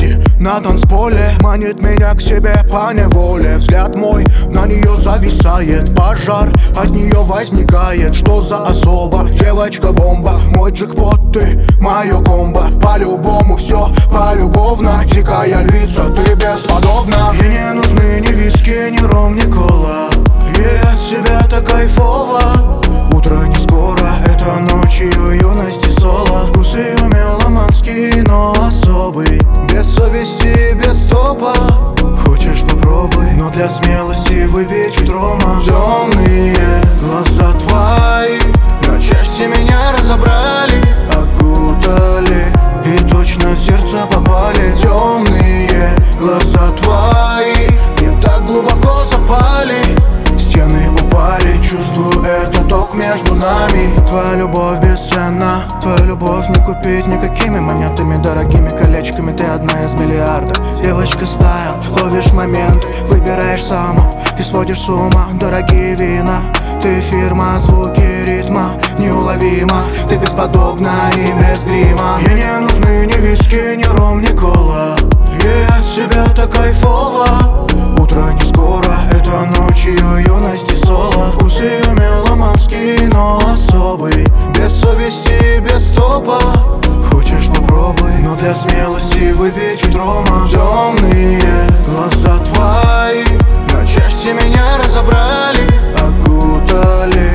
леди на танцполе манит меня к себе поневоле. Взгляд мой на нее зависает, пожар от нее возникает. Что за особа? Девочка-бомба, мой джекпот, ты мое комбо. По-любому все полюбовно, дикая львица, ты бесподобна. Ей не нужны ни виски, ни ром, ни кола, ей от себя-то кайфово. Утро не скоро, это ночь ее юности соло. Вкус ее меломанский, но особый, без совести, без стопа. Хочешь попробуй, но для смелости выпей чуть рома. Темные глаза твои на части меня разобрали, окутали и точно в сердце попали. Темные глаза твои мне так глубоко запали, стены упали, чувствую этот ток между нами. Твоя любовь бесценна, твою любовь не купить никакими монетами, дорогими колечками. Ты одна из миллиардов, девочка стайл, ловишь момент, выбираешь сама и сводишь с ума. Дорогие вина, ты фирма, звуки ритма неуловима, ты бесподобна и без грима. Ей не нужны ни виски, ни ром, ни кола, ей от себя-то кайфово. Утро не скоро, это ночь ее юности соло. Вкус ее меломанский, но особый, без совести, без стопа. Хочешь попробуй, но для смелости выпей чуть рома. Темные глаза твои на части меня разобрали, окутали